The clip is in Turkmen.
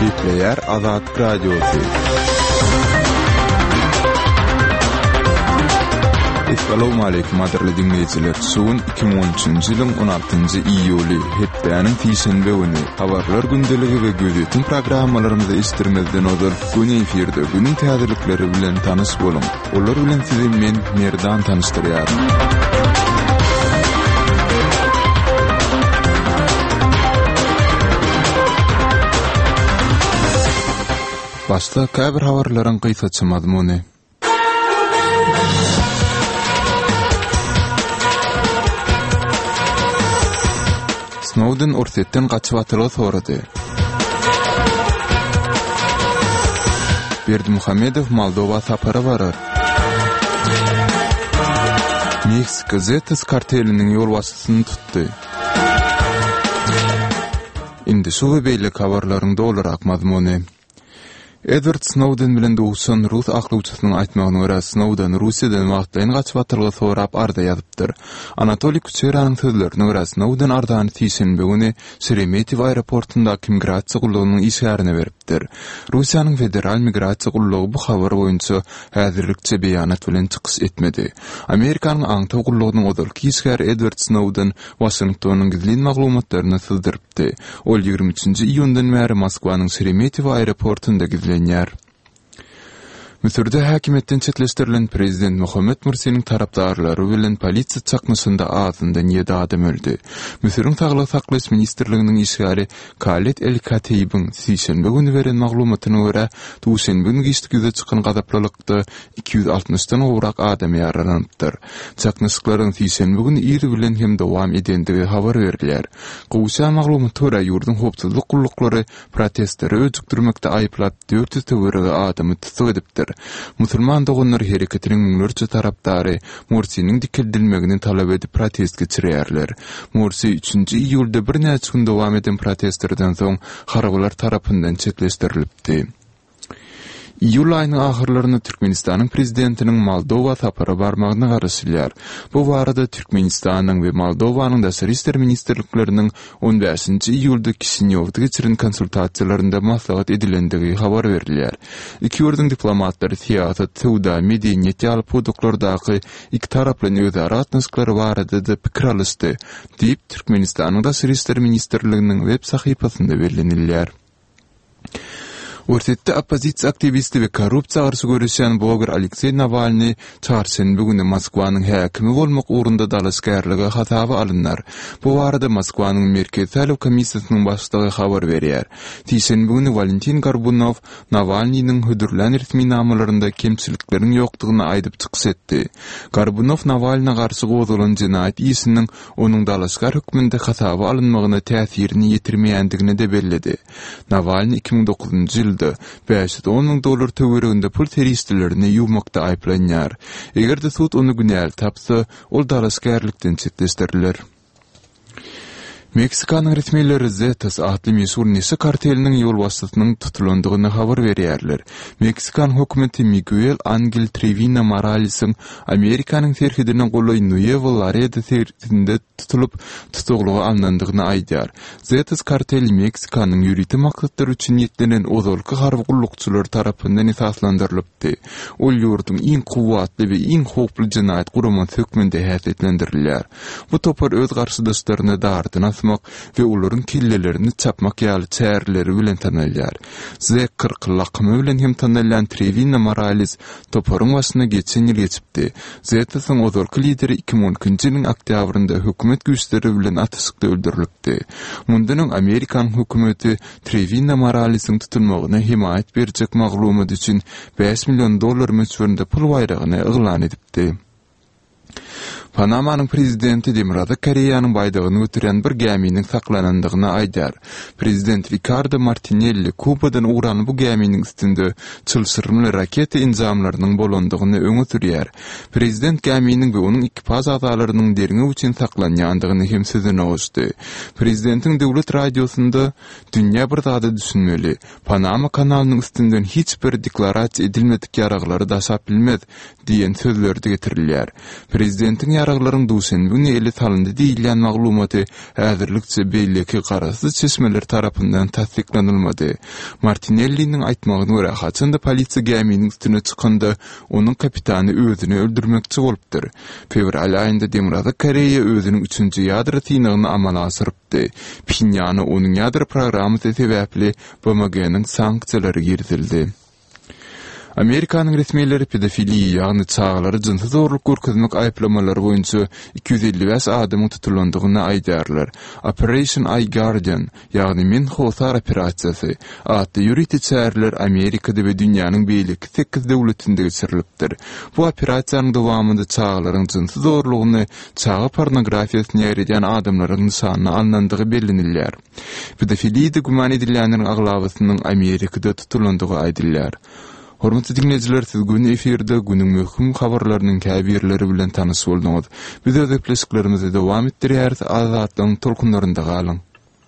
Player Azad Radyosu. Assalamu alaykum adirli dinleyijiler. Suun 2013-nji ýylyň 16-njy iýuly hepdeniň fiýşenbe güni habarlar gündeligi we gözetüm programmalarymyzda istirmezden ozal gün efirde günüň täzelikleri bilen tanys bolun. Olar bilen sizi men Merdan tanıştyrýarym. Başta käbir habarlaryň gysaça mazmuny. Snowden orsetden gaçyp atylygy sorady. Berdimuhammedow Moldowa sapara barar. Meksika Zetas karteliniň ýol başçysyny tutdy. Indi şu we beýle habarlaryň dolarak mazmuny. Edward Snowden bilen dowuşan Rus aklawçysynyň aýtmagyna görä Snowden Russiýadan wagtlaryň gaçyp atyrlygy sorap arda ýazypdyr. Anatoliy Kucheranyň sözlerine görä Snowden ardany tiýsenbe güni Sheremetyevo aeroportunda migrasiýa gullugynyň işgärine beripdir. Russiýanyň federal migrasiýa gullugy bu habar boýunça häzirlikçe beýanat bilen çykyş etmedi. Amerikanyň aňtaw gullugynyň odalky işgäri Edward Snowden Washingtonyň gizli maglumatlaryny syzdyrpdy. Ol 23-nji iýundan bäri Moskwanyň Sheremetyevo aeroportunda gizlenýär. Müsürde häkimetden çetleşdirilen prezident Muhammed Mursiýanyň tarapdarlary bilen polisiýa çakmysynda azyndan 7 adam öldü. Müsürüň saglyk saklaş ministrliginiň işgäri Khaled El-Katibiň şeýşembe güni beren maglumatyna görä, duşenbe güni giştigi çykan gazaplylykda 260-dan owrak adam ýaralanypdyr. Çakmyşyklaryň şeýşembe güni iri bilen hem dowam edendigi habar berilýär. Gowşa maglumaty görä ýurdun hopsuzlyk gullukları protestleri öjükdirmekde aýplap 400 töwerege adamy tutup edipdir. Musulman dogunlar hereketiniň müňlerçe tarapdary Mursiýanyň dikildilmegini talap edip protest geçirýärler. Mursiýa 3-nji iýulda bir näçe gün dowam eden protestlerden soň haraglar tarapyndan çetleşdirilipdi. İýul aýynyň ahyrlaryna Türkmenistanyň prezidentiniň Moldowa sapary barmagyna garaşylýar. Bu barada Türkmenistanyň we Moldowanyň daşary işler ministrlikleriniň 15-nji iýulda Kişinýowda geçiren konsultasiýalarynda maslahat edilendigi habar berilýär. Iki ýurduň diplomatlary siýasat, sowda, medeniýet ýaly poduklardaky iki taraply özara atnaşyklary barada da pikir alysdy, diýip Türkmenistanyň daşary işler ministrliginiň web sahypasynda berilýär. Orsetde opozisiýa aktivisti we korrupsiýa garşy görüşen bloger Aleksey Navalny çarşembe güni Moskwanyň häkimi bolmak ugrunda dalaşgärligi hataby alynlar. Bu barada Moskwanyň Merkez saýlaw komissiýasynyň başlygy habar berýär. Tiýsenbe güni Valentin Gorbunow Navalnyň hödürlen resmi namalarynda kemçilikleriň ýokdugyny aýdyp çykyş etdi. Gorbunow Navalnyň garşy gozalan jinayet ýeşiniň onuň dalaşgar hökmünde hataby alynmagyna täsirini ýetirmeýändigini de belledi. Navalny 2009-njy ýylda $510,000 töwereginde pul teristlerini ýuwmakda aýplanýar. Egerde sud onu günäl tapsa, ol dalaşgärlikden çetleşdirilir. Meksikanyň resmiýetleri Zetas adly meşhur neşe karteliniň ýol başçysynyň tutulandygyny habar berýärler. Meksikan hökümeti Miguel Angel Trevino Moralesyň Amerikanyň terhidine goly Nuevo Laredo şehrinde tutulup tutukluga alınandygyny aýdýar. Zetas karteli Meksikanyň ýürüti maksatlar üçin ýetlenen ozalky harby gullukçylar tarapyndan esaslandyrylypdy. Ol ýurdun iň kuwwatly we iň howply jinayet guraman hökmünde häsiýetlendirilýär. Bu topar öz garşydaşlaryna dardyna ve olaryň kellelerini çapmak ýaly çärleri bilen tanalýar. Z40 laqamy bilen hem tanalýan Trevino Morales toparyň başyna geçen ýyl geçipdi. Zetasyň ozalky lideri 2012-nji ýylyň oktýabrynda hökümet güýçleri bilen atışykda öldürilipdi. Mundan Amerikan hökümeti Trevino Moralesyň tutulmagyna himayet berjek maglumat üçin $5 milyon möçberinde pul bayragyny elan edipdi. Panamanyň prezidenti Demirada Koreýanyň baýdagyny götüren bir geminiň saklanandygyny aýdýar. Prezident Ricardo Martinelli Kubadan uran bu geminiň üstünde çylşyrmly raketa injamlarynyň bolandygyny öňe sürýär. Prezident geminiň we onuň ekipaj agalarynyň derine üçin saklanýandygyny hem sözüne goşdy. Prezidentiň döwlet radiosunda dünýä bir zada düşünmeli. Panama kanalynyň üstünden hiç bir deklarasiýa edilmedik ýaraglary daşap bilmez diýen sözler de getirilýär. Prezidentin yaraglaryň duşenbini eli talyndy diýilýän maglumaty häzirlikçe beýleki garasy çeşmeler tarapyndan tasdiklanylmady. Martinelli'nin aýtmagyna görä, haçanda polisiýa geminiň üstüne çykanda onuň kapitany özüni öldürmekçi bolupdyr. Fevral aýynda Demokrat Koreýa özüniň 3-nji ýadro tynagyny amala asyrypdy. Pinýany onuň ýadro programy sebäpli BMG-niň sanksiýalary girdildi. Amerikanyň resmiýetleri pedofiliýa ýagny çağlary jynsy zorluk görkezmek aýplamalary boýunça 255 adamyň tutulandygyny aýdarlar. Operation Eye Guardian ýagny Men Hosar operasiýasy adly ýürüti çärler Amerikada we dünýäniň beýleki 8 döwletinde geçirilipdir. Bu operasiýanyň dowamında çağlaryň jynsy zorlugyny, çağa pornografiýasyny ýaýradan adamlaryň nyşanyny alnandygy bellenilýär. Pedofiliýada guman edilýänleriň aglabasynyň Amerikada tutulandygy aýdylýar. Hormatly dinleyijiler, siz gün efirde günüň möhüm habarlarynyň käbirleri bilen tanysy boldyňyz. Biz özepleşiklerimizi dowam etdirýäris, Azatlyň tolkunlarynda galyň.